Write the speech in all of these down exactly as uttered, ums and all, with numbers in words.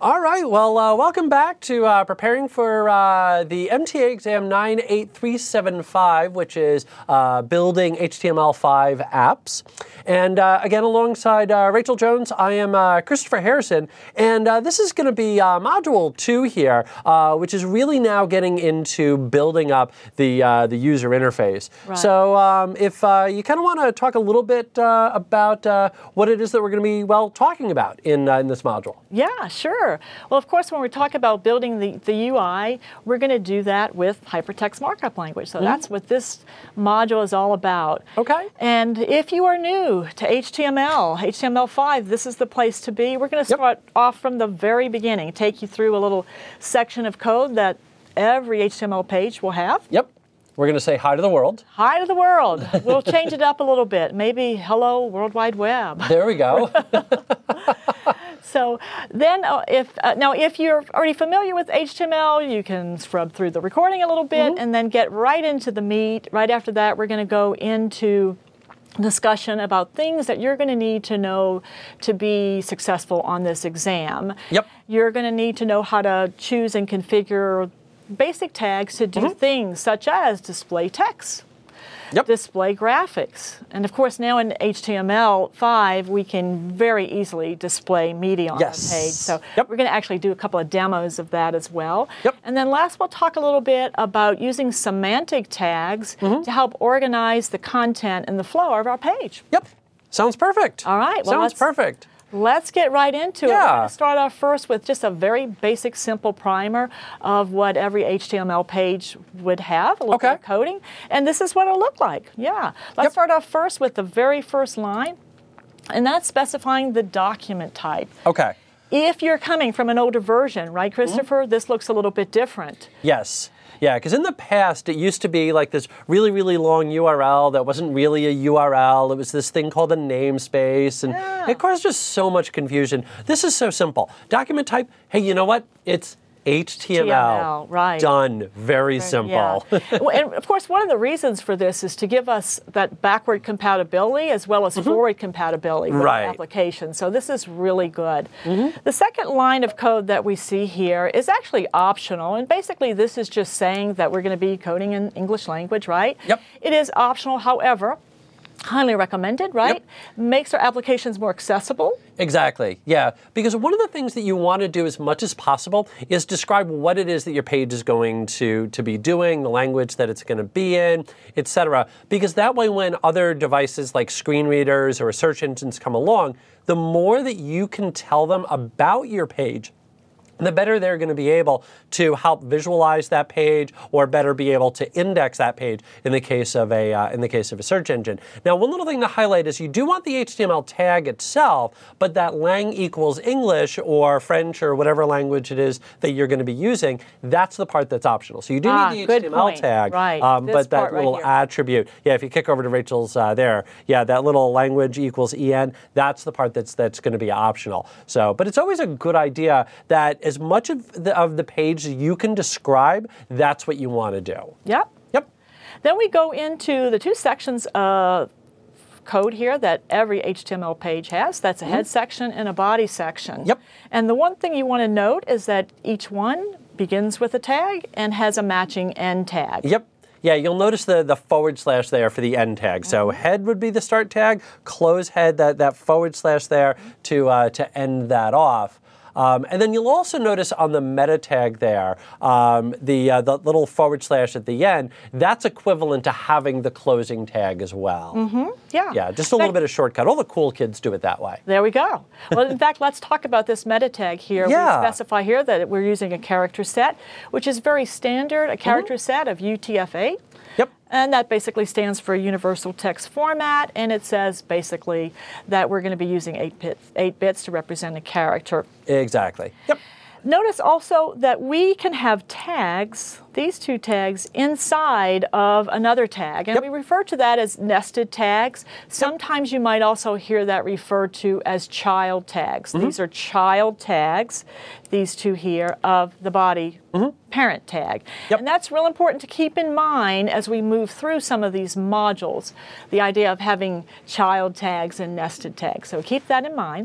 All right, well, uh, welcome back to uh, preparing for uh, the M T A exam nine eight three seven five, which is uh, building H T M L five apps. And uh, again, alongside uh, Rachel Jones, I am uh, Christopher Harrison, and uh, this is going to be uh, module two here, uh, which is really now getting into building up the uh, the user interface. Right. So um, if uh, you kind of want to talk a little bit uh, about uh, what it is that we're going to be, well, talking about in, uh, in this module. Yeah, sure. Well, of course, when we talk about building the, the U I, we're going to do that with hypertext markup language. So mm-hmm. that's what this module is all about. Okay. And if you are new to H T M L, H T M L five, this is the place to be. We're going to start yep. off from the very beginning, take you through a little section of code that every H T M L page will have. Yep. We're going to say hi to the world. Hi to the world. We'll change it up a little bit. Maybe hello, World Wide Web. There we go. So then, uh, if uh, now if you're already familiar with H T M L, you can scrub through the recording a little bit mm-hmm. and then get right into the meat. Right after that, we're going to go into discussion about things that you're going to need to know to be successful on this exam. Yep. You're going to need to know how to choose and configure basic tags to do mm-hmm. things such as display text, yep. display graphics. And of course, now in H T M L five, we can very easily display media on yes. the page. So yep. we're going to actually do a couple of demos of that as well. Yep. And then last, we'll talk a little bit about using semantic tags mm-hmm. to help organize the content and the flow of our page. Yep. Sounds perfect. All right. Well, Sounds perfect. Let's get right into yeah. it. We're going to start off first with just a very basic, simple primer of what every H T M L page would have, a little okay. bit of coding. And this is what it'll look like. Yeah. Let's yep. start off first with the very first line, and that's specifying the document type. Okay. If you're coming from an older version, right, Christopher, mm-hmm. this looks a little bit different. Yes. Yeah, because in the past, it used to be like this really, really long U R L that wasn't really a U R L. It was this thing called a namespace, and yeah. it caused just so much confusion. This is so simple. Document type, hey, you know what? It's H T M L. H T M L, right. Done. Very simple. Yeah. And of course, one of the reasons for this is to give us that backward compatibility as well as mm-hmm. forward compatibility with right. the application. So this is really good. Mm-hmm. The second line of code that we see here is actually optional. And basically, this is just saying that we're going to be coding in English language, right? Yep. It is optional, however, highly recommended, right? Yep. Makes our applications more accessible. Exactly, yeah. Because one of the things that you want to do as much as possible is describe what it is that your page is going to, to be doing, the language that it's going to be in, et cetera. Because that way when other devices like screen readers or search engines come along, the more that you can tell them about your page, the better they're going to be able to help visualize that page, or better be able to index that page in the case of a uh, in the case of a search engine. Now, one little thing to highlight is you do want the H T M L tag itself, but that lang equals English or French or whatever language it is that you're going to be using, that's the part that's optional. So you do ah, need the H T M L point. tag, right. um, but that right little here. attribute, yeah. If you kick over to Rachel's uh, there, yeah, that little language equals en, that's the part that's that's going to be optional. So, but it's always a good idea that as much of the, of the page you can describe, that's what you want to do. Yep. Yep. Then we go into the two sections of code here that every H T M L page has. That's a mm-hmm. head section and a body section. Yep. And the one thing you want to note is that each one begins with a tag and has a matching end tag. Yep. Yeah, you'll notice the, the forward slash there for the end tag. So mm-hmm. head would be the start tag, close head, that, that forward slash there to, uh, to end that off. Um, and then you'll also notice on the meta tag there, um, the, uh, the little forward slash at the end, that's equivalent to having the closing tag as well. Mm-hmm. Yeah. Yeah, just a little bit of shortcut. All the cool kids do it that way. There we go. Well, in fact, let's talk about this meta tag here. Yeah. We specify here that we're using a character set, which is very standard, a character mm-hmm. set of U T F eight. Yep. And that basically stands for Universal Text Format, and it says basically that we're going to be using eight, bit, eight bits to represent a character. Exactly. Yep. Notice also that we can have tags, these two tags, inside of another tag. And yep. we refer to that as nested tags. Sometimes you might also hear that referred to as child tags. Mm-hmm. These are child tags, these two here, of the body mm-hmm. parent tag. Yep. And that's real important to keep in mind as we move through some of these modules, the idea of having child tags and nested tags. So keep that in mind. Yep.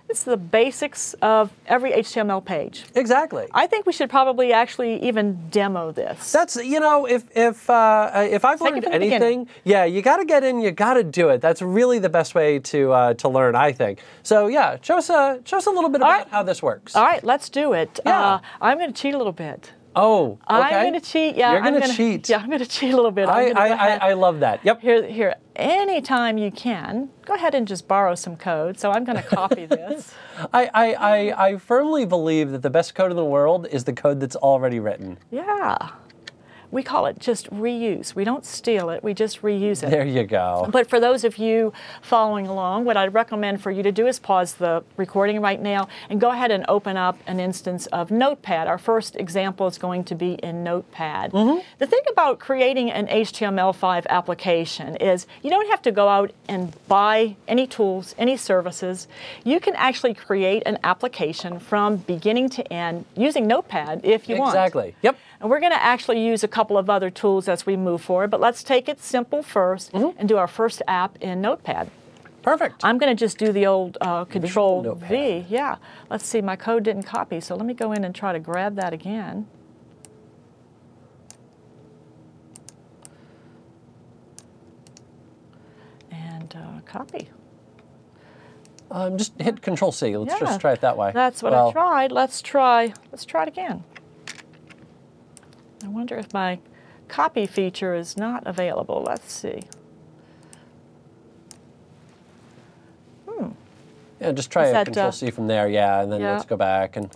It's the basics of every H T M L page. Exactly. I think we should probably actually even demo this. That's, you know, if if uh, if I've Take it learned from the anything, beginning. yeah, you got to get in, you got to do it. That's really the best way to uh, to learn, I think. So yeah, show us a show us a little bit about right. how this works. All right, let's do it. Yeah. Uh, I'm going to cheat a little bit. Oh, okay. I'm going to cheat. Yeah, You're going I'm to cheat. Yeah, I'm going to cheat a little bit. I I'm gonna I, go ahead. I I love that. Yep. Here, here. Anytime you can, go ahead and just borrow some code. So I'm going to copy this. I, I, I, I firmly believe that the best code in the world is the code that's already written. Yeah. We call it just reuse. We don't steal it, we just reuse it. There you go. But for those of you following along, what I'd recommend for you to do is pause the recording right now and go ahead and open up an instance of Notepad. Our first example is going to be in Notepad. Mm-hmm. The thing about creating an H T M L five application is you don't have to go out and buy any tools, any services. You can actually create an application from beginning to end using Notepad if you want. Exactly. Yep. And we're going to actually use a couple of other tools as we move forward, but let's take it simple first mm-hmm. and do our first app in Notepad. Perfect. I'm going to just do the old uh, Control Notepad. V. Yeah. Let's see, my code didn't copy, so let me go in and try to grab that again. And uh, copy. Um, just hit Control C. Let's Yeah, just try it that way. That's what well, I tried. Let's try. Let's try it again. I wonder if my copy feature is not available. Let's see. Hmm. Yeah, just try Is a that, Control uh, C from there. Yeah, and then yeah. let's go back and.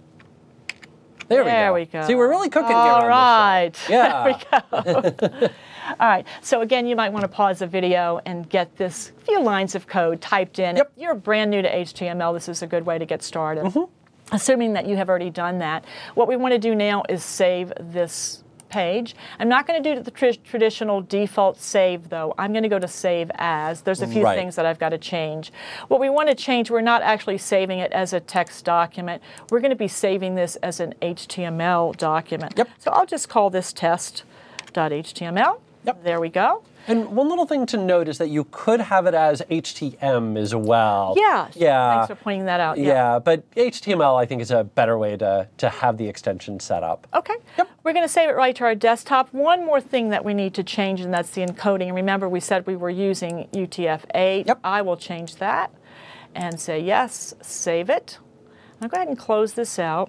There, there we, go. we go. See, we're really cooking All here on right. this show. Yeah. There we go. All right. So again, you might want to pause the video and get this few lines of code typed in. Yep. If you're brand new to H T M L, this is a good way to get started. Mm-hmm. Assuming that you have already done that. What we want to do now is save this page. I'm not going to do the tr- traditional default save, though. I'm going to go to save as. There's a few Right. things that I've got to change. What we want to change, we're not actually saving it as a text document. We're going to be saving this as an H T M L document. Yep. So I'll just call this test.html. Yep. There we go. And one little thing to note is that you could have it as H T M as well. Yeah. Yeah. Thanks for pointing that out. Yeah. Yeah. but H T M L I think is a better way to, to have the extension set up. Okay. Yep. We're going to save it right to our desktop. One more thing that we need to change, and that's the encoding. And remember, we said we were using U T F eight. Yep. I will change that and say yes, save it. I'll go ahead and close this out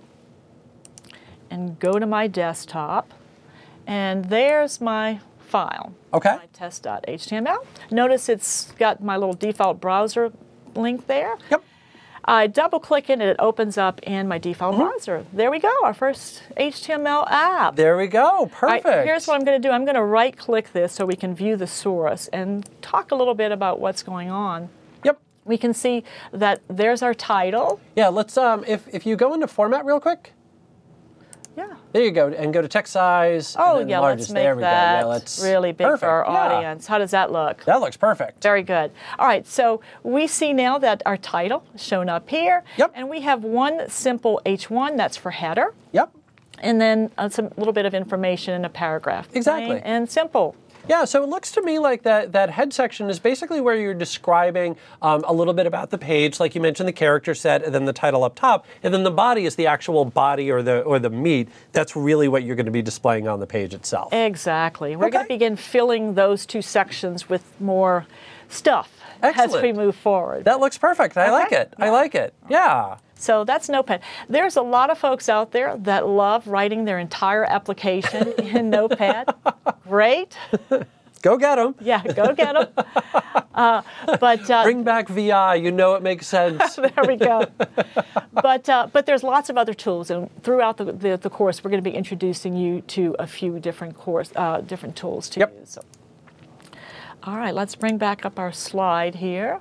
and go to my desktop. And there's my file. Okay. My test.html. Notice it's got my little default browser link there. Yep. I double click it and it opens up in my default Mm-hmm. browser. There we go, our first H T M L app. There we go. Perfect. All right, here's what I'm going to do. I'm going to right click this so we can view the source and talk a little bit about what's going on. Yep. We can see that there's our title. Yeah, let's, um, if, if you go into format real quick. Yeah. There you go, and go to text size. Oh, and then yeah, largest. let's make there we that go. Yeah, let's, really big perfect. for our Yeah. audience. How does that look? That looks perfect. Very good. All right, so we see now that our title is shown up here. Yep. And we have one simple H one, that's for header. Yep. And then uh, some little bit of information in a paragraph. Exactly. Plain and simple. Yeah, so it looks to me like that, that head section is basically where you're describing um, a little bit about the page, like you mentioned the character set, and then the title up top, and then the body is the actual body or the or the meat. That's really what you're going to be displaying on the page itself. Exactly. We're going to Okay. begin filling those two sections with more stuff as Excellent. we move forward. That looks perfect. I Okay. like it. I like it. Yeah. So that's Notepad. There's a lot of folks out there that love writing their entire application in Notepad. Great. Go get them. Yeah, go get them. Uh, but uh, Bring back V I. You know it makes sense. there we go. But uh, but there's lots of other tools, and throughout the, the, the course, we're going to be introducing you to a few different course uh, different tools to Yep. use. So. All right, let's bring back up our slide here.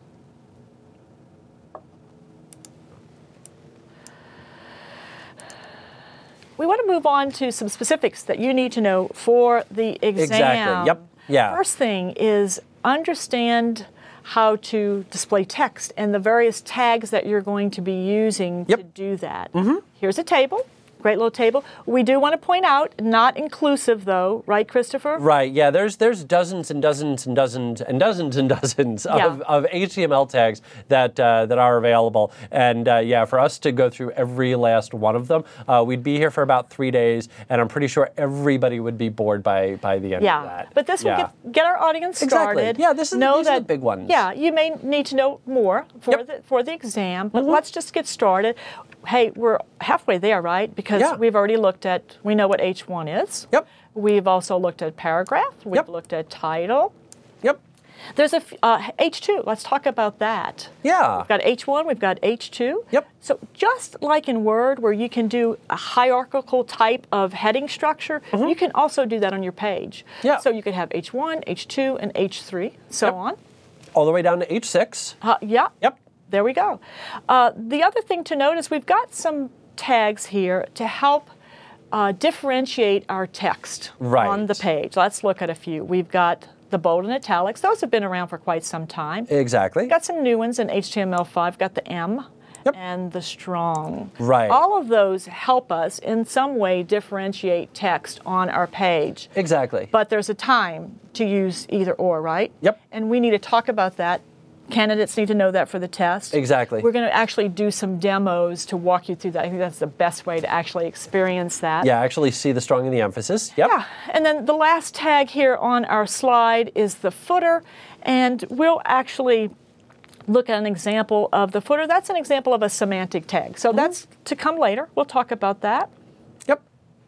We want to move on to some specifics that you need to know for the exam. Exactly. Yep. Yeah. First thing is understand how to display text and the various tags that you're going to be using Yep. to do that. Mm-hmm. Here's a table. Great little table. We do want to point out, not inclusive though, right, Christopher? Right, yeah, there's there's dozens and dozens and dozens and dozens and dozens Yeah. of, of H T M L tags that uh, that are available. And uh, yeah, for us to go through every last one of them, uh, we'd be here for about three days, and I'm pretty sure everybody would be bored by, by the end Yeah, of that. but this yeah. will get, get our audience Exactly. started. Yeah, this is- know these are that, the big ones. Yeah, you may need to know more for Yep. the for the exam, but Mhm. let's just get started. Hey, we're halfway there, right? Because Yeah. we've already looked at, we know what H one is. Yep. We've also looked at paragraph. We've Yep. looked at title. Yep. There's a f- uh, H two. Let's talk about that. Yeah. We've got H one, we've got H two. Yep. So just like in Word, where you can do a hierarchical type of heading structure, you can also do that on your page. Yeah. So you could have H one, H two, and H three, so Yep. on. All the way down to H six. Uh, yeah. Yep. There we go. Uh, the other thing to note is we've got some tags here to help uh, differentiate our text Right. on the page. Let's look at a few. We've got the bold and italics. Those have been around for quite some time. Exactly. Got some new ones in H T M L five. Got the M Yep. and the strong. Right. All of those help us in some way differentiate text on our page. Exactly. But there's a time to use either or, right? Yep. And we need to talk about that. Candidates need to know that for the test. Exactly. We're going to actually do some demos to walk you through that. I think that's the best way to actually experience that. Yeah, actually see the strong and the emphasis. Yep. Yeah, and then the last tag here on our slide is the footer, and we'll actually look at an example of the footer. That's an example of a semantic tag. So that's to come later. We'll talk about that. Yep.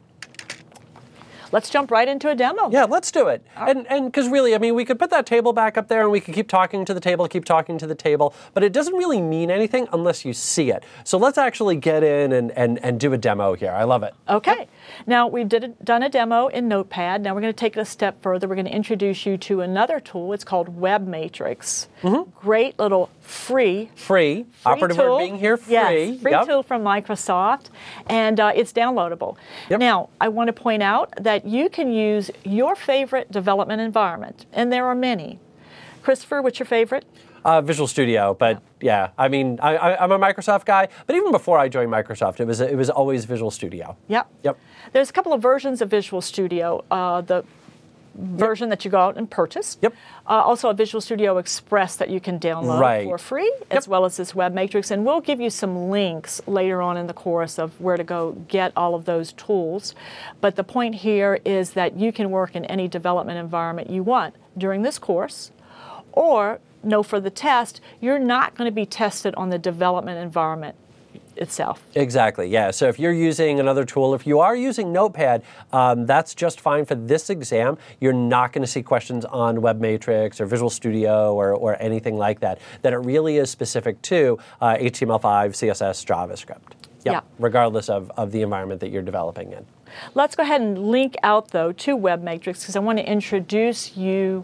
Let's jump right into a demo. Yeah, let's do it. And and because really, I mean, we could put that table back up there and we could keep talking to the table, keep talking to the table, but it doesn't really mean anything unless you see it. So let's actually get in and, and, and do a demo here. I love it. Okay. Now, we did a, done a demo in Notepad. Now we're going to take it a step further. We're going to introduce you to another tool. It's called Web Matrix. Mm-hmm. Great little free Free. Free Operative tool. word being here, free. Yes, free Yep. tool from Microsoft, and uh, it's downloadable. Yep. Now, I want to point out that you can use your favorite development environment, and there are many. Christopher, what's your favorite? Uh, Visual Studio, but yeah, I mean, I, I, I'm a Microsoft guy, but even before I joined Microsoft, it was it was always Visual Studio. Yep. Yep. There's a couple of versions of Visual Studio. Uh, the version that you go out and purchase. Yep. Uh, also a Visual Studio Express that you can download Right. for free, as well as this Web Matrix. And we'll give you some links later on in the course of where to go get all of those tools. But the point here is that you can work in any development environment you want during this course, or know for the test, you're not going to be tested on the development environment itself. Exactly, yeah. So if you're using another tool, if you are using Notepad, um, that's just fine for this exam. You're not going to see questions on Web Matrix or Visual Studio or, or anything like that. That it really is specific to uh, H T M L five, C S S, JavaScript. Yep, Yeah. regardless of, of the environment that you're developing in. Let's go ahead and link out, though, to Web Matrix, because I want to introduce you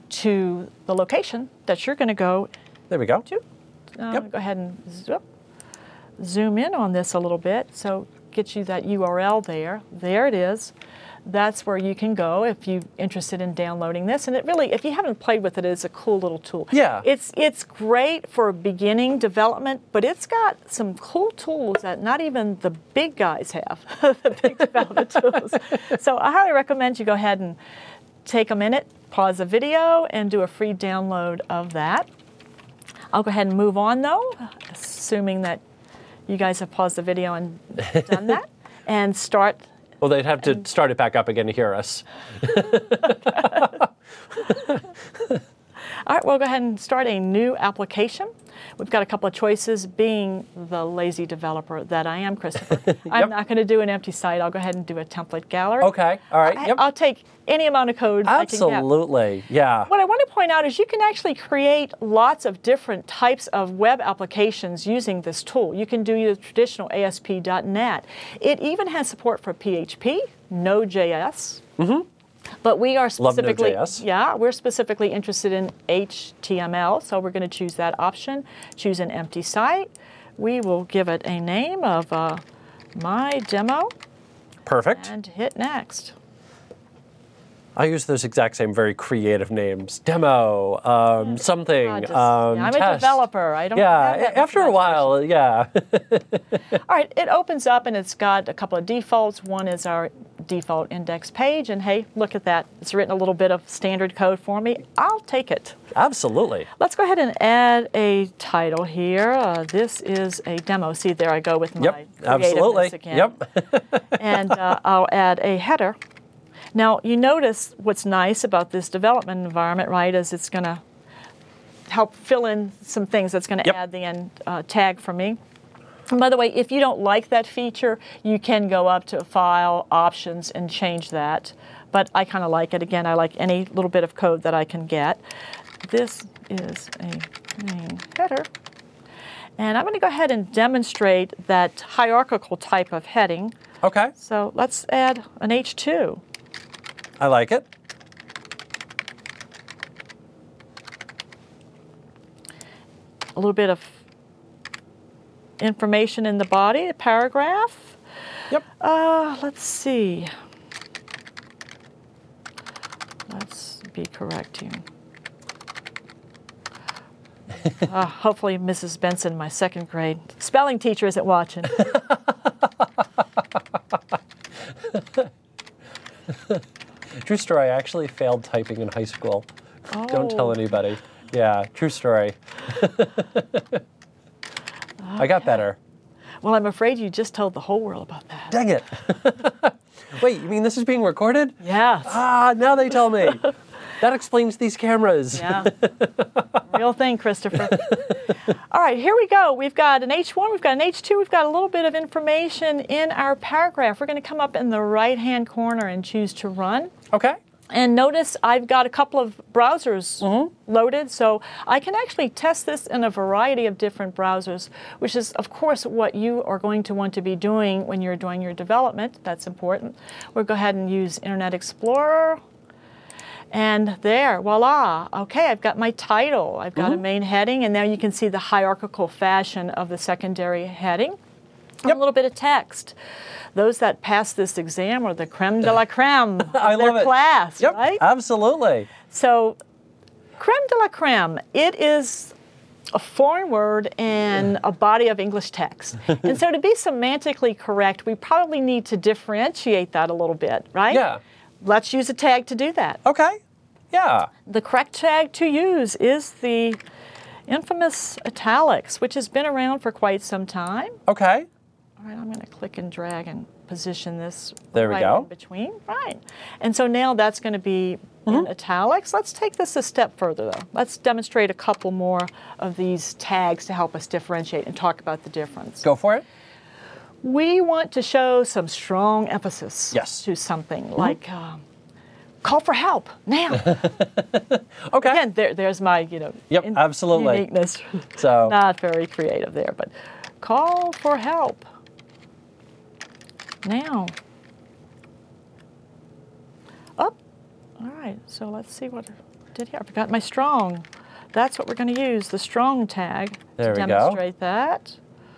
to the location that you're going to go There we go. to. Uh, Yep. Go ahead and zo- zoom in on this a little bit. So get you that U R L there. There it is. That's where you can go if you're interested in downloading this. And it really, if you haven't played with it, it's a cool little tool. Yeah. It's it's great for beginning development, but it's got some cool tools that not even the big guys have, the big development tools. So I highly recommend you go ahead and take a minute, pause the video, and do a free download of that. I'll go ahead and move on, though, assuming that you guys have paused the video and done that, and start. Well, they'd have to start it back up again to hear us. All right, we'll go ahead and start a new application. We've got a couple of choices. Being the lazy developer that I am, Christopher, Yep. I'm not going to do an empty site. I'll go ahead and do a template gallery. Okay, all right, I, yep. I'll take any amount of code I can get. Absolutely, yeah. What I want to point out is you can actually create lots of different types of web applications using this tool. You can do your traditional A S P dot net. It even has support for P H P, Node.js. Mm-hmm. But we are specifically, Love Node.js. yeah, we're specifically interested in H T M L, so we're going to choose that option. Choose an empty site. We will give it a name of uh, My Demo Perfect. and hit next. I use those exact same very creative names. Demo, um, something, Uh, just- um, yeah, I'm test. a developer. I don't Yeah, have that after a much while, yeah. All right, it opens up and it's got a couple of defaults. One is our default index page, and hey, look at that. It's written a little bit of standard code for me. I'll take it. Absolutely. Let's go ahead and add a title here. Uh, this is a demo. See, there I go with my Yep, absolutely. creativeness again. Yep. And uh, I'll add a header. Now, you notice what's nice about this development environment, right, is it's going to help fill in some things. That's going to Yep. add the end uh, tag for me. And by the way, if you don't like that feature, you can go up to File, Options, and change that. But I kind of like it. Again, I like any little bit of code that I can get. This is a main header. And I'm going to go ahead and demonstrate that hierarchical type of heading. Okay, So let's add an H two. I like it. A little bit of information in the body, a paragraph. Yep. Uh, let's see. Let's be correct here. uh, hopefully Missus Benson, my second grade spelling teacher, isn't watching. True story, I actually failed typing in high school. Oh. Don't tell anybody. Yeah, true story. I got better. Well, I'm afraid you just told the whole world about that. Dang it. Wait, you mean this is being recorded? Yes. Ah, now they tell me. That explains these cameras. Yeah. Real thing, Christopher. All right, here we go. We've got an H one, we've got an H two, we've got a little bit of information in our paragraph. We're going to come up in the right-hand corner and choose to run. Okay. And notice I've got a couple of browsers Mm-hmm. loaded, so I can actually test this in a variety of different browsers, which is, of course, what you are going to want to be doing when you're doing your development. That's important. We'll go ahead and use Internet Explorer. And there, voila. Okay, I've got my title. I've got Mm-hmm. a main heading, and now you can see the hierarchical fashion of the secondary heading. And Yep. a little bit of text. Those that pass this exam are the creme de la creme of I their love it. class, Yep, right? absolutely. So, creme de la creme, it is a foreign word and a body of English text. And so to be semantically correct, we probably need to differentiate that a little bit, right? Yeah. Let's use a tag to do that. Okay. Yeah. The correct tag to use is the infamous italics, which has been around for quite some time. Okay. All right, I'm going to click and drag and position this There we right go. in between. Right. And so now that's going to be in Mm-hmm. italics. Let's take this a step further, though. Let's demonstrate a couple more of these tags to help us differentiate and talk about the difference. Go for it. We want to show some strong emphasis Yes. to something, like um, call for help now. Okay. Again, there, there's my, you know, Yep, in- absolutely. uniqueness. So- Not very creative there, but call for help now. Up. All right, so let's see what I did here. I forgot my strong. That's what we're going to use, the strong tag, There to we go. demonstrate that.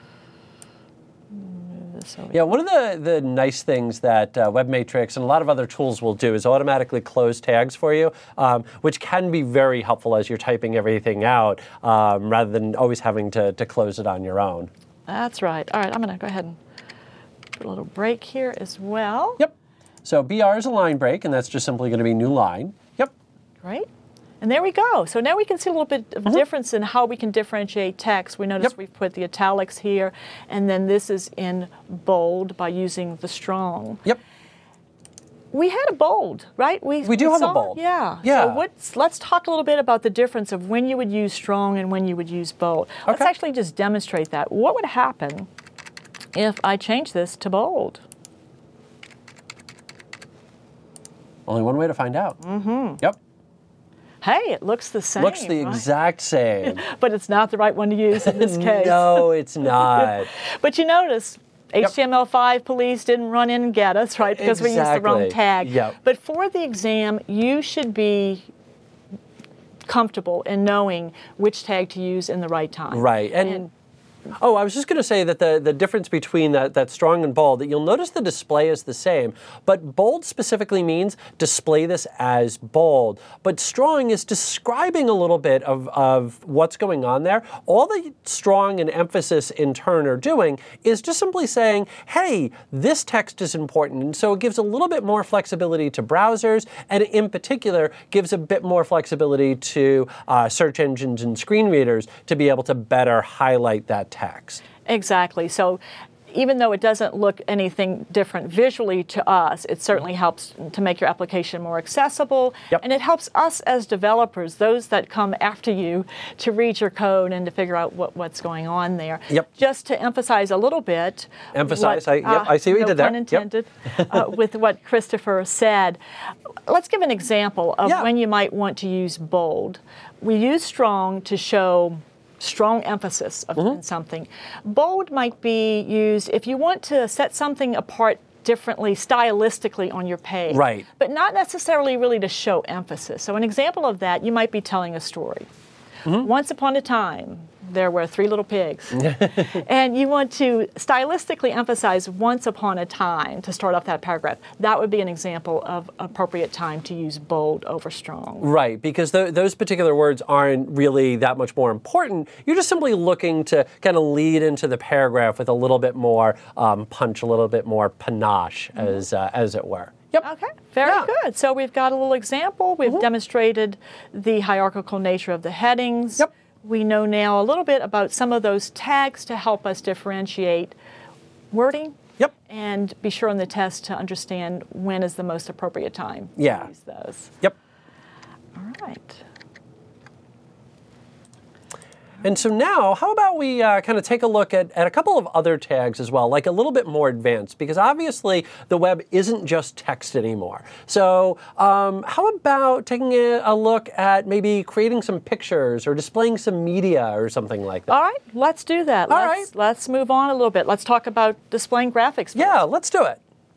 Move this over. Yeah, one of the, the nice things that uh, WebMatrix and a lot of other tools will do is automatically close tags for you, um, which can be very helpful as you're typing everything out, um, rather than always having to, to close it on your own. That's right. All right, I'm going to go ahead and put a little break here as well. Yep. So B R is a line break, and that's just simply going to be new line. Yep. Great. And there we go. So now we can see a little bit of difference in how we can differentiate text. We notice Yep. we've put the italics here, and then this is in bold by using the strong. Yep. We had a bold, right? We, We do have a saw- bold. Yeah. Yeah. So what's, let's talk a little bit about the difference of when you would use strong and when you would use bold. Let's Okay. actually just demonstrate that. What would happen if I change this to bold? Only one way to find out. Mm-hmm. Yep. Hey, it looks the same. Looks the right? exact same. But it's not the right one to use in this case. No, it's not. But you notice H T M L five police didn't run in and get us, right? Because we used the wrong Exactly. tag. Yep. But for the exam, you should be comfortable in knowing which tag to use in the right time. Right. And, Oh, I was just going to say that the, the difference between that, that strong and bold, that you'll notice the display is the same, but bold specifically means display this as bold. But strong is describing a little bit of, of what's going on there. All the strong and emphasis in turn are doing is just simply saying, hey, this text is important. And so it gives a little bit more flexibility to browsers, and in particular gives a bit more flexibility to uh, search engines and screen readers to be able to better highlight that text. Exactly. So even though it doesn't look anything different visually to us, it certainly helps to make your application more accessible. Yep. And it helps us as developers, those that come after you, to read your code and to figure out what, what's going on there. Yep. Just to emphasize a little bit. Emphasize, what, I, yep, uh, I see what you no did there. pun intended, yep. uh, with what Christopher said. Let's give an example of yeah. when you might want to use bold. We use strong to show strong emphasis of mm-hmm. something. Bold might be used if you want to set something apart differently stylistically on your page, right. but not necessarily really to show emphasis. So an example of that, you might be telling a story. Mm-hmm. Once upon a time, there were three little pigs. And you want to stylistically emphasize once upon a time to start off that paragraph. That would be an example of appropriate time to use bold over strong. Right, because th- those particular words aren't really that much more important. You're just simply looking to kind of lead into the paragraph with a little bit more um, punch, a little bit more panache, mm-hmm. as, uh, as it were. Yep. Okay, very yeah. good. So we've got a little example. We've mm-hmm. demonstrated the hierarchical nature of the headings. Yep. We know now a little bit about some of those tags to help us differentiate wording. Yep. And be sure on the test to understand when is the most appropriate time yeah. to use those. Yep. All right. And so now, how about we uh, kind of take a look at, at a couple of other tags as well, like a little bit more advanced, because obviously the web isn't just text anymore. So um, how about taking a, a look at maybe creating some pictures or displaying some media or something like that? All right, let's do that. All let's, right. Let's move on a little bit. Let's talk about displaying graphics first. Yeah, let's do it.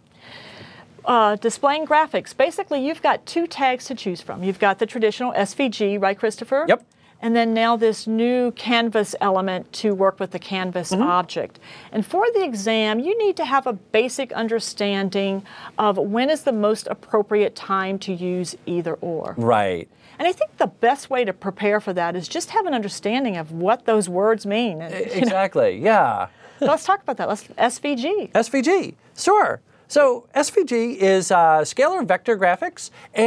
Uh, displaying graphics. Basically, you've got two tags to choose from. You've got the traditional S V G, right, Christopher? Yep. And then now this new canvas element to work with the canvas mm-hmm. object. And for the exam, you need to have a basic understanding of when is the most appropriate time to use either or. Right. And I think the best way to prepare for that is just have an understanding of what those words mean. Exactly, know. yeah. So let's talk about that. Let's S V G. S V G, sure. So S V G is uh, scalar vector graphics,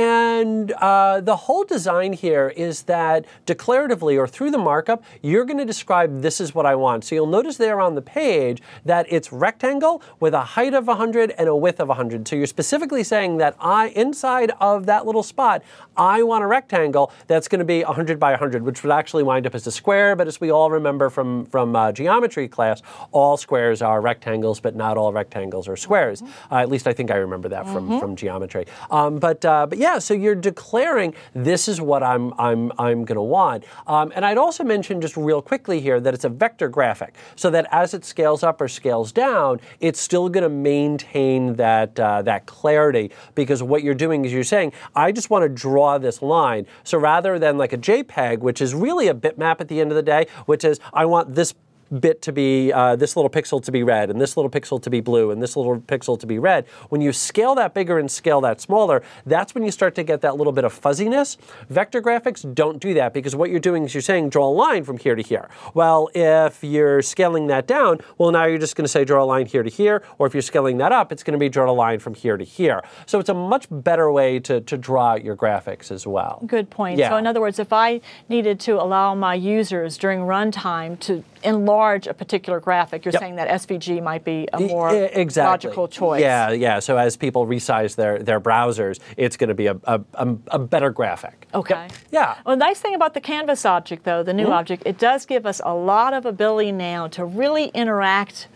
and uh, the whole design here is that declaratively or through the markup, you're going to describe this is what I want. So you'll notice there on the page that it's rectangle with a height of one hundred and a width of one hundred. So you're specifically saying that I, inside of that little spot, I want a rectangle that's going to be one hundred by one hundred, which would actually wind up as a square. But as we all remember from, from uh, geometry class, all squares are rectangles, but not all rectangles are squares. Mm-hmm. Uh, at least I think I remember that from, mm-hmm. from geometry. Um, but uh, but yeah, so you're declaring this is what I'm I'm I'm going to want. Um, and I'd also mention just real quickly here that it's a vector graphic, so that as it scales up or scales down, it's still going to maintain that uh, that clarity, because what you're doing is you're saying I just want to draw this line. So rather than like a JPEG, which is really a bitmap at the end of the day, which is I want this bit to be, uh, this little pixel to be red, and this little pixel to be blue, and this little pixel to be red. When you scale that bigger and scale that smaller, that's when you start to get that little bit of fuzziness. Vector graphics don't do that, because what you're doing is you're saying draw a line from here to here. Well, if you're scaling that down, well, now you're just going to say draw a line here to here, or if you're scaling that up, it's going to be draw a line from here to here. So it's a much better way to, to draw out your graphics as well. Good point. Yeah. So in other words, if I needed to allow my users during runtime to enlarge a particular graphic, you're yep. saying that S V G might be a more e- exactly. logical choice. Yeah, yeah. So as people resize their, their browsers, it's going to be a, a, a, a better graphic. Okay. Yep. Yeah. Well, the nice thing about the canvas object, though, the new mm-hmm. object, it does give us a lot of ability now to really interact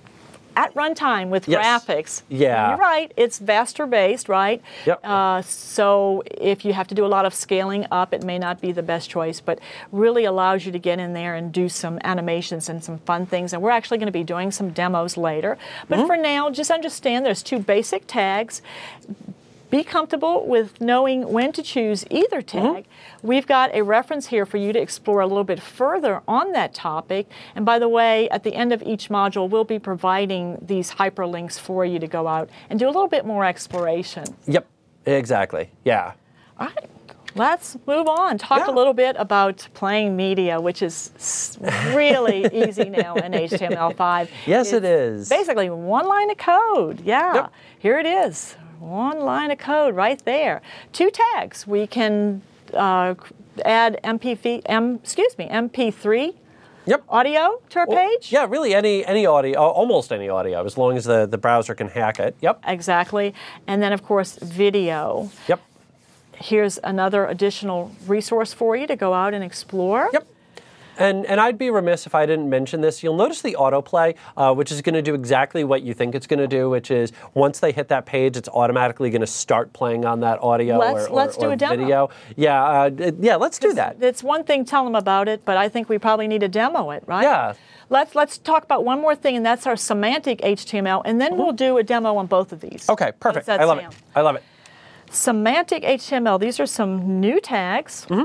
at runtime with yes. graphics. Yeah. You're right. It's Vaster based, right? Yep. Uh, so if you have to do a lot of scaling up, it may not be the best choice, but really allows you to get in there and do some animations and some fun things. And we're actually going to be doing some demos later. But mm-hmm. for now, just understand there's two basic tags. be comfortable with knowing when to choose either tag. Mm-hmm. We've got a reference here for you to explore a little bit further on that topic. And by the way, at the end of each module, we'll be providing these hyperlinks for you to go out and do a little bit more exploration. Yep, exactly. Yeah. All right. Let's move on. Talk yeah. a little bit about playing media, which is really easy now in H T M L five. Yes, it's it is. Basically, one line of code. Yeah, yep. Here it is. One line of code right there. Two tags. We can uh, add M P three, M, excuse me, M P three Yep. audio to our well, page. Yeah, really any any audio, almost any audio, as long as the, the browser can hack it. Yep. Exactly. And then, of course, video. Yep. Here's another additional resource for you to go out and explore. Yep. And and I'd be remiss if I didn't mention this. You'll notice the autoplay, uh, which is going to do exactly what you think it's going to do, which is once they hit that page, it's automatically going to start playing on that audio let's, or, or, let's do or a demo. video. Yeah, uh, yeah, let's do that. It's one thing, tell them about it, but I think we probably need to demo it, right? Yeah. Let's let's talk about one more thing, and that's our semantic H T M L, and then mm-hmm. we'll do a demo on both of these. Okay, perfect. I love sound? it. I love it. Semantic H T M L, these are some new tags. Mm-hmm.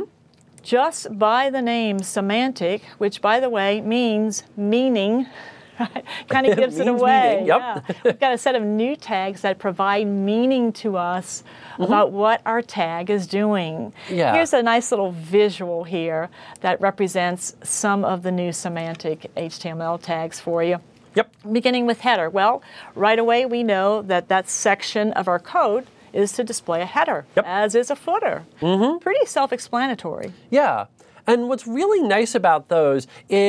Just by the name semantic, which by the way means meaning, right? Kind of gives it away. Meaning, yep. Yeah. We've got a set of new tags that provide meaning to us mm-hmm. about what our tag is doing. Yeah. Here's a nice little visual here that represents some of the new semantic H T M L tags for you. Yep. Beginning with header. Well, right away we know that that section of our code is to display a header, yep. as is a footer. Mm-hmm. Pretty self-explanatory. Yeah. And what's really nice about those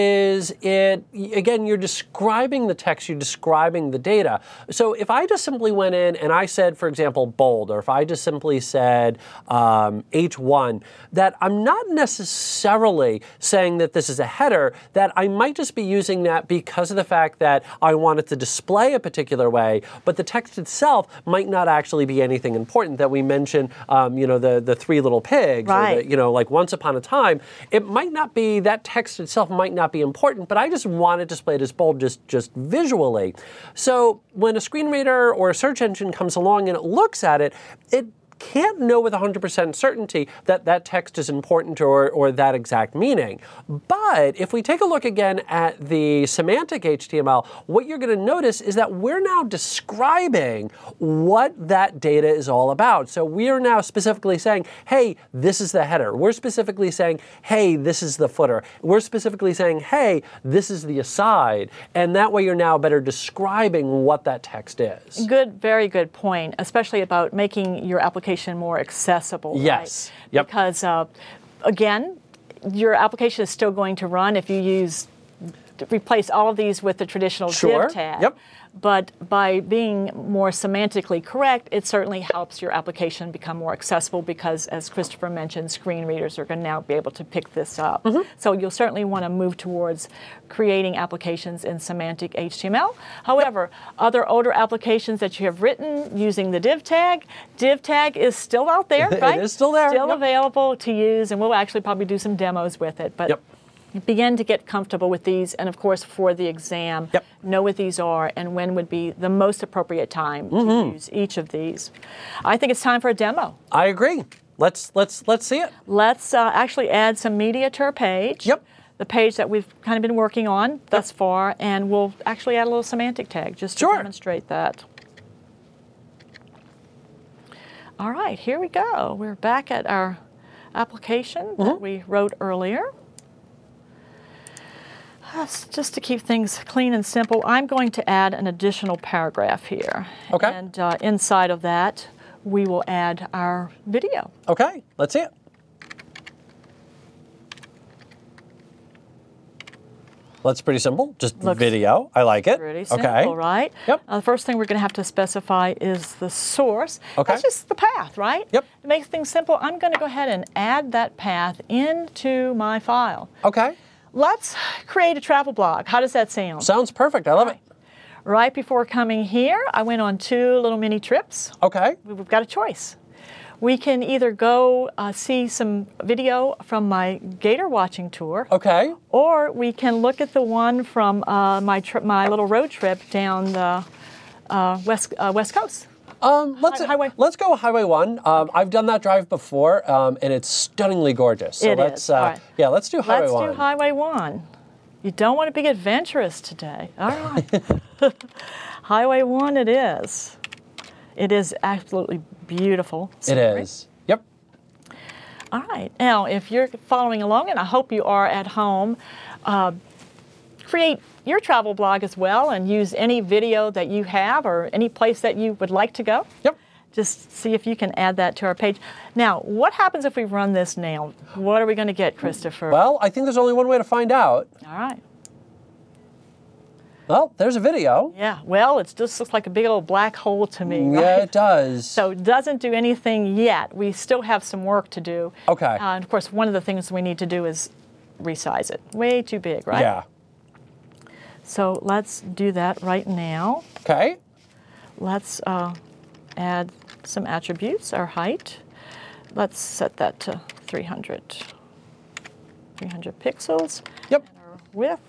is it, again, you're describing the text, you're describing the data. So if I just simply went in and I said, for example, bold, or if I just simply said um, H one, that I'm not necessarily saying that this is a header, that I might just be using that because of the fact that I want it to display a particular way, but the text itself might not actually be anything important. That we mentioned, um, you know, the, the three little pigs, right. or the, you know, like once upon a time. It might not be, that text itself might not be important, but I just want it displayed as bold just, just visually. So when a screen reader or a search engine comes along and it looks at it, it can't know with one hundred percent certainty that that text is important or, or that exact meaning. But if we take a look again at the semantic H T M L, what you're going to notice is that we're now describing what that data is all about. So we are now specifically saying, hey, this is the header. We're specifically saying, hey, this is the footer. We're specifically saying, hey, this is the aside. And that way you're now better describing what that text is. Good, very good point, especially about making your application more accessible. Yes. Right? Yep. Because, uh, again, your application is still going to run if you use, replace all of these with the traditional sure. div tag. Yep. But by being more semantically correct, it certainly helps your application become more accessible because, as Christopher mentioned, screen readers are going to now be able to pick this up. Mm-hmm. So you'll certainly want to move towards creating applications in semantic H T M L. However, yep. other older applications that you have written using the div tag, div tag is still out there, right? It is still there. Still yep. available to use, and we'll actually probably do some demos with it. But. Yep. Begin to get comfortable with these, and of course for the exam, yep. know what these are and when would be the most appropriate time mm-hmm. to use each of these. I think it's time for a demo. I agree. Let's let's let's see it. Let's uh, actually add some media to our page. Yep. The page that we've kind of been working on thus yep. far, and we'll actually add a little semantic tag just to sure. demonstrate that. All right, here we go. We're back at our application mm-hmm. that we wrote earlier. Just to keep things clean and simple, I'm going to add an additional paragraph here. Okay. And uh, inside of that, we will add our video. Okay, let's see it. Well, that's pretty simple. Just Looks video. I like it. Pretty simple, okay. right? Yep. Uh, the first thing we're going to have to specify is the source. Okay. That's just the path, right? Yep. To make things simple, I'm going to go ahead and add that path into my file. Okay. Let's create a travel blog. How does that sound? Sounds perfect. I love right. it. Right before coming here, I went on two little mini trips. Okay. We've got a choice. We can either go uh, see some video from my gator watching tour. Okay. Or we can look at the one from uh, my, tri my little road trip down the uh, west, uh, west coast. Um, let's highway. Let's go Highway One. Um, I've done that drive before, um, and it's stunningly gorgeous. So It let's, is. Uh, All right. Yeah, let's do Highway Let's One. do Highway One. You don't want to be adventurous today. All right. Highway One it is. It is absolutely beautiful. It scenery. is. Yep. All right. Now, if you're following along, and I hope you are at home, uh, create your travel blog as well and use any video that you have or any place that you would like to go. Yep. Just see if you can add that to our page. Now, what happens if we run this now? What are we going to get, Christopher? Well, I think there's only one way to find out. All right. Well, there's a video. Yeah, well, it just looks like a big old black hole to me. Right? Yeah, it does. So it doesn't do anything yet. We still have some work to do. Okay. Uh, and of course, one of the things we need to do is resize it. Way too big, right? Yeah. So let's do that right now. Okay. Let's uh, add some attributes, our height. Let's set that to three hundred. three hundred pixels. Yep. And our width.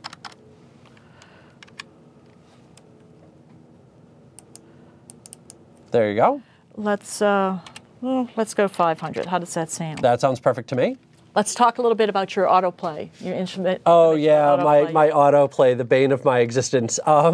There you go. Let's uh, well, let's go five hundred. How does that sound? That sounds perfect to me. Let's talk a little bit about your autoplay, your instrument. Oh yeah, my, autoplay. my autoplay, the bane of my existence. Um,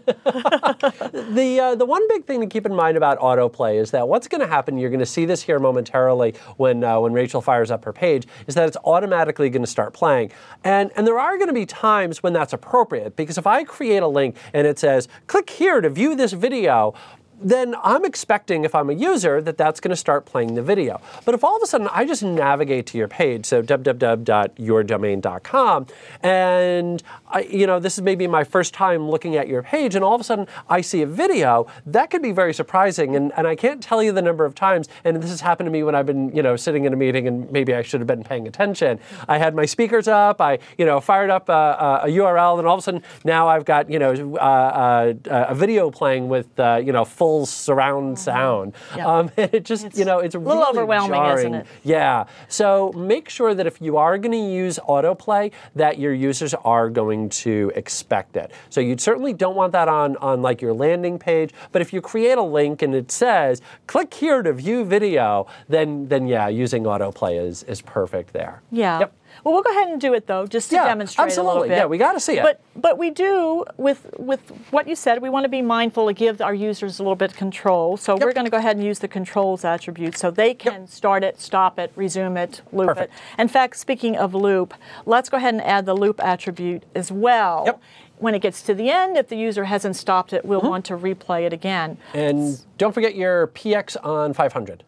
the uh, the one big thing to keep in mind about autoplay is that what's going to happen, you're going to see this here momentarily when uh, when Rachel fires up her page, is that it's automatically going to start playing. And, and there are going to be times when that's appropriate, because if I create a link and it says, click here to view this video, then I'm expecting, if I'm a user, that that's going to start playing the video. But if all of a sudden I just navigate to your page, so w w w dot your domain dot com, and I, you know, this is maybe my first time looking at your page, and all of a sudden I see a video, that could be very surprising. And, and I can't tell you the number of times, and this has happened to me when I've been, you know, sitting in a meeting and maybe I should have been paying attention. I had my speakers up, I, you know, fired up a, a U R L, and all of a sudden now I've got, you know, uh, uh, a video playing with, uh, you know, full surround sound. Yep. Um, and it just, It's you know, it's a little really overwhelming, jarring. isn't it? Yeah. So make sure that if you are going to use autoplay, that your users are going to expect it. So you certainly don't want that on, on like your landing page, but if you create a link and it says, click here to view video, then, then yeah, using autoplay is, is perfect there. Yeah. Yep. Well, we'll go ahead and do it though, just to Yeah, demonstrate absolutely. a little bit. Yeah, we got to see it. But but we do with with what you said. We want to be mindful to give our users a little bit of control. So Yep. we're going to go ahead and use the controls attribute so they can Yep. start it, stop it, resume it, loop Perfect. it. In fact, speaking of loop, let's go ahead and add the loop attribute as well. Yep. When it gets to the end, if the user hasn't stopped it, we'll mm-hmm. want to replay it again. And don't forget your P X on five hundred.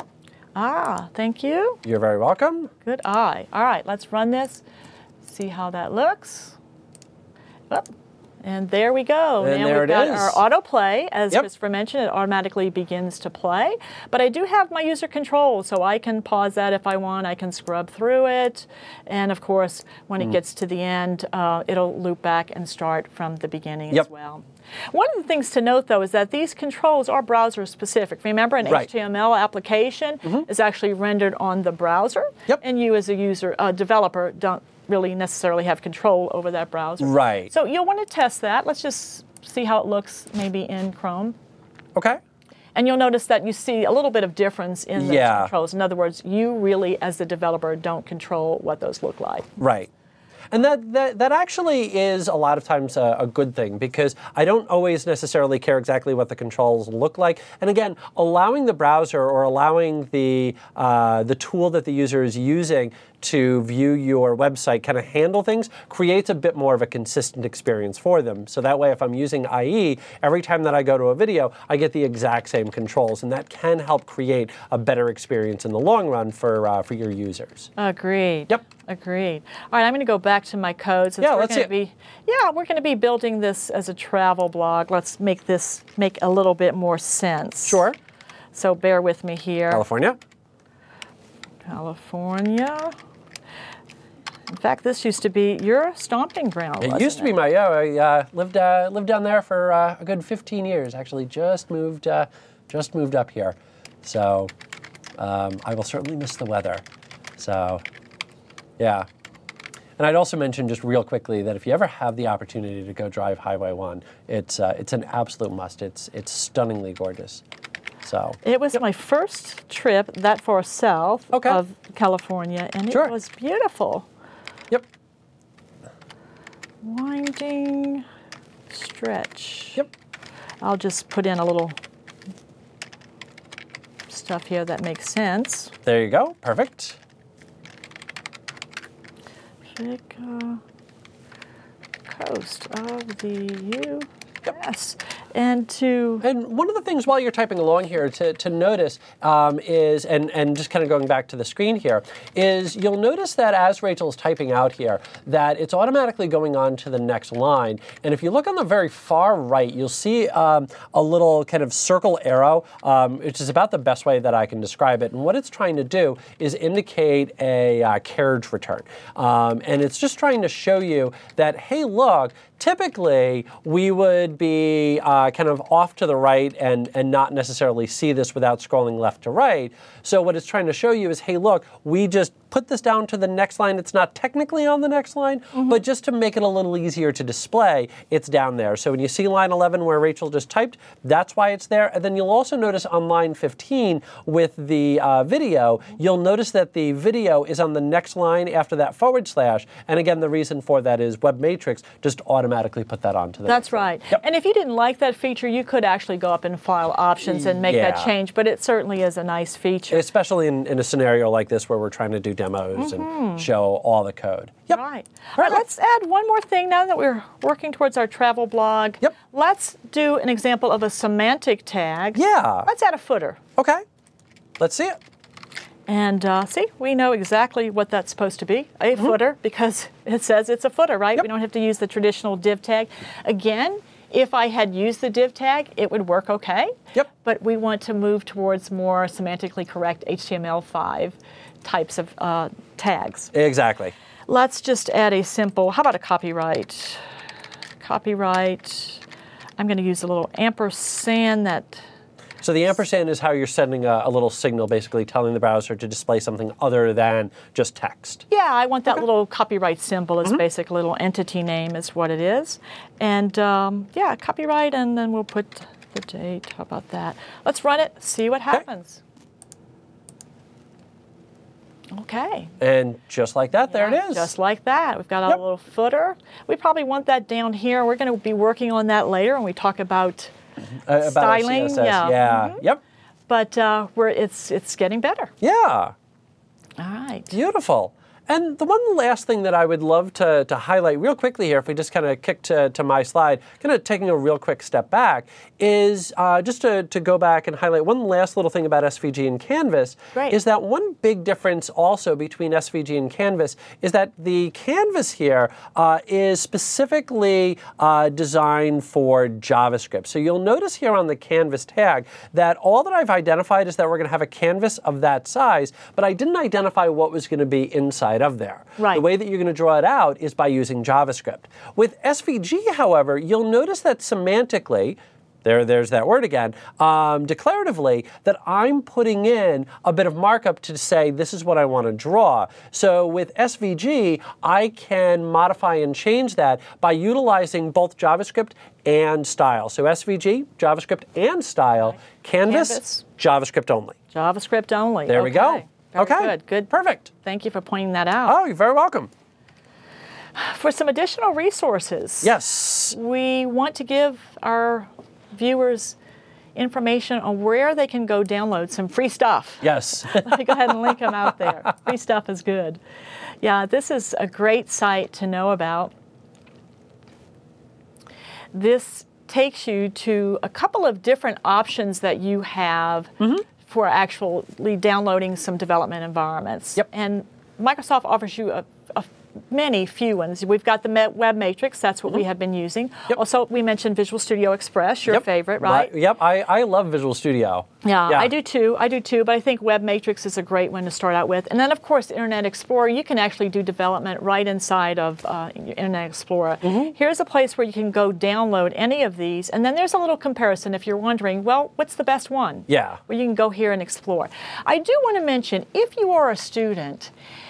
Ah, thank you. You're very welcome. Good eye. All right, let's run this, see how that looks. Oh, and there we go. And now there we've it got is. our autoplay. As Yep. Christopher mentioned, it automatically begins to play. But I do have my user control, so I can pause that if I want. I can scrub through it. And of course, when Mm. it gets to the end, uh, it'll loop back and start from the beginning Yep. as well. One of the things to note, though, is that these controls are browser specific. Remember, an Right. H T M L application Mm-hmm. is actually rendered on the browser. Yep. And you, as a user, a developer, don't really necessarily have control over that browser. Right. So you'll want to test that. Let's just see how it looks maybe in Chrome. Okay. And you'll notice that you see a little bit of difference in those Yeah. controls. In other words, you really, as the developer, don't control what those look like. Right. And that, that, that actually is a lot of times a, a good thing, because I don't always necessarily care exactly what the controls look like. And again, allowing the browser or allowing the, uh, the tool that the user is using to view your website kind of handle things creates a bit more of a consistent experience for them. So that way, if I'm using I E, every time that I go to a video, I get the exact same controls. And that can help create a better experience in the long run for, uh, for your users. Agreed. Yep. Agreed. All right, I'm going to go back to my code. Since Yeah, we're let's going see to it. be, yeah, we're going to be building this as a travel blog. Let's make this make a little bit more sense. Sure. So bear with me here. California. California. In fact, this used to be your stomping ground. It wasn't used to be my, yeah, I uh, lived, uh, lived down there for uh, a good fifteen years, actually. Just moved, uh, just moved up here. So um, I will certainly miss the weather. So, yeah. And I'd also mention just real quickly that if you ever have the opportunity to go drive Highway one, it's uh, it's an absolute must. It's it's stunningly gorgeous. So it was yep. my first trip that far south okay. of California, and sure. it was beautiful. Yep. Winding stretch. Yep. I'll just put in a little stuff here that makes sense. There you go. Perfect. Uh, coast of the U S. And to and one of the things while you're typing along here to, to notice um, is, and, and just kind of going back to the screen here, is you'll notice that as Rachel's typing out here, that it's automatically going on to the next line. And if you look on the very far right, you'll see um, a little kind of circle arrow, um, which is about the best way that I can describe it. And what it's trying to do is indicate a uh, carriage return. Um, and it's just trying to show you that, hey, look, typically we would be uh, kind of off to the right and, and not necessarily see this without scrolling left to right. So what it's trying to show you is, hey, look, we just put this down to the next line. It's not technically on the next line, mm-hmm. but just to make it a little easier to display, it's down there. So when you see line eleven where Rachel just typed, that's why it's there. And then you'll also notice on line fifteen with the uh, video, you'll notice that the video is on the next line after that forward slash. And again, the reason for that is WebMatrix just automatically put that onto the That's right. Yep. And if you didn't like that feature, you could actually go up in File Options and make yeah. that change, but it certainly is a nice feature. Especially in, in a scenario like this where we're trying to do demos mm-hmm. and show all the code. Yep. Right. All right, let's add one more thing now that we're working towards our travel blog. Yep. Let's do an example of a semantic tag. Yeah. Let's add a footer. Okay. Let's see it. And uh, see, we know exactly what that's supposed to be, a mm-hmm. footer, because it says it's a footer, right? Yep. We don't have to use the traditional div tag. Again, if I had used the div tag, it would work okay. Yep. But we want to move towards more semantically correct H T M L five types of uh, tags. Exactly. Let's just add a simple, how about a copyright? Copyright. I'm going to use a little ampersand that... So the ampersand is how you're sending a, a little signal, basically telling the browser to display something other than just text. Yeah, I want that okay. little copyright symbol as mm-hmm. basic little entity name is what it is. And um, yeah, copyright, and then we'll put the date. How about that? Let's run it, see what happens. Okay. And just like that, there yeah, it is. Just like that. We've got our yep. little footer. We probably want that down here. We're going to be working on that later when we talk about Uh, about styling, C S S. yeah, yeah. Mm-hmm. Yep. But uh, we're it's it's getting better. Yeah. All right. Beautiful. And the one last thing that I would love to, to highlight real quickly here, if we just kind of kick to, to my slide, kind of taking a real quick step back, is uh, just to, to go back and highlight one last little thing about S V G and Canvas. Great. Is that one big difference also between S V G and Canvas is that the Canvas here uh, is specifically uh, designed for JavaScript. So you'll notice here on the Canvas tag that all that I've identified is that we're going to have a canvas of that size, but I didn't identify what was going to be inside of there. Right. The way that you're going to draw it out is by using JavaScript. With S V G, however, you'll notice that semantically, there, there's that word again, um, declaratively, that I'm putting in a bit of markup to say this is what I want to draw. So with S V G, I can modify and change that by utilizing both JavaScript and style. So S V G, JavaScript and style. Right. Canvas, Canvas, JavaScript only. JavaScript only. There okay. we go. Very okay. Good. Good. Perfect. Thank you for pointing that out. Oh, you're very welcome. For some additional resources. Yes. We want to give our viewers information on where they can go download some free stuff. Yes. Let me go ahead and link them out there. Free stuff is good. Yeah, this is a great site to know about. This takes you to a couple of different options that you have mm-hmm. for actually downloading some development environments. Yep. And Microsoft offers you a, a many few ones. We've got the WebMatrix, that's what mm-hmm. we have been using. Yep. Also, we mentioned Visual Studio Express, your yep. favorite, right? right? Yep, I, I love Visual Studio. Yeah, yeah, I do too. I do too, but I think WebMatrix is a great one to start out with. And then, of course, Internet Explorer. You can actually do development right inside of uh, Internet Explorer. Mm-hmm. Here's a place where you can go download any of these, and then there's a little comparison if you're wondering, well, what's the best one? Yeah. Where you can go here and explore. I do want to mention, if you are a student,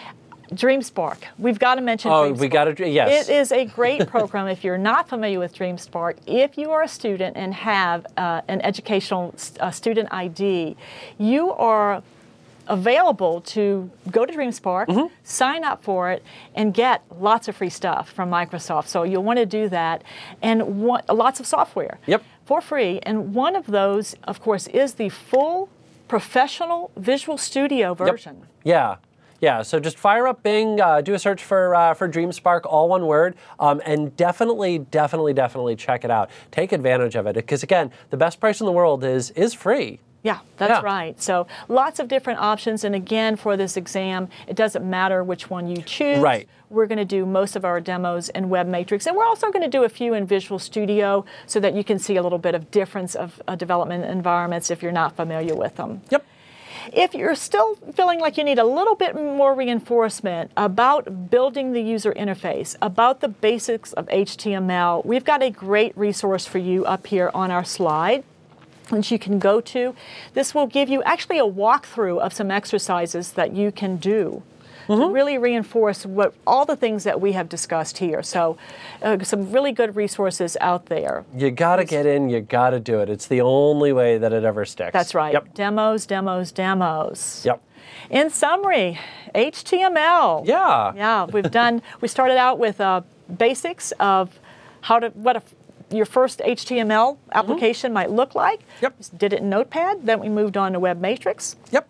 DreamSpark. We've got to mention Oh, DreamSpark. we got to, yes. It is a great program if you're not familiar with DreamSpark. If you are a student and have uh, an educational uh, student I D, you are available to go to DreamSpark, mm-hmm. sign up for it, and get lots of free stuff from Microsoft. So you'll want to do that. And one, lots of software yep. for free. And one of those, of course, is the full professional Visual Studio version. Yep. Yeah. Yeah, so just fire up Bing, uh, do a search for uh, for DreamSpark, all one word, um, and definitely, definitely, definitely check it out. Take advantage of it, because again, the best price in the world is is free. Yeah, that's yeah. right. So lots of different options, and again, for this exam, it doesn't matter which one you choose. Right. We're going to do most of our demos in WebMatrix, and we're also going to do a few in Visual Studio so that you can see a little bit of difference of uh, development environments if you're not familiar with them. Yep. If you're still feeling like you need a little bit more reinforcement about building the user interface, about the basics of H T M L, we've got a great resource for you up here on our slide that you can go to. This will give you actually a walkthrough of some exercises that you can do mm-hmm. to really reinforce what all the things that we have discussed here. So uh, some really good resources out there. You got to get in, you got to do it. It's the only way that it ever sticks. That's right. Yep. Demos, demos, demos. Yep. In summary, H T M L. Yeah. Yeah, we've done, we started out with uh, basics of how to, what a your first H T M L application mm-hmm. might look like. Yep. We did it in Notepad, then we moved on to WebMatrix. Yep.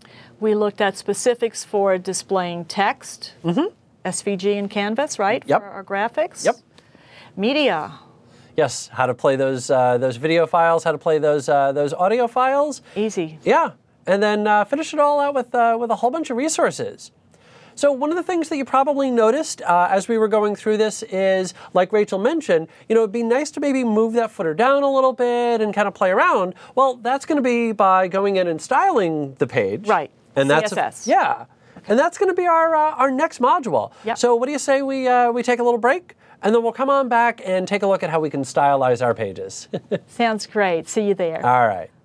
We looked at specifics for displaying text, mm-hmm. S V G and Canvas, right? Yep. For our graphics. Yep. Media. Yes, how to play those uh, those video files, how to play those uh, those audio files. Easy. Yeah, and then uh, finish it all out with uh, with a whole bunch of resources. So one of the things that you probably noticed uh, as we were going through this is, like Rachel mentioned, you know, it'd be nice to maybe move that footer down a little bit and kind of play around. Well, that's going to be by going in and styling the page. Right. And C S S. That's a, yeah. Okay. And that's going to be our uh, our next module. Yep. So what do you say we uh, we take a little break? And then we'll come on back and take a look at how we can stylize our pages. Sounds great. See you there. All right.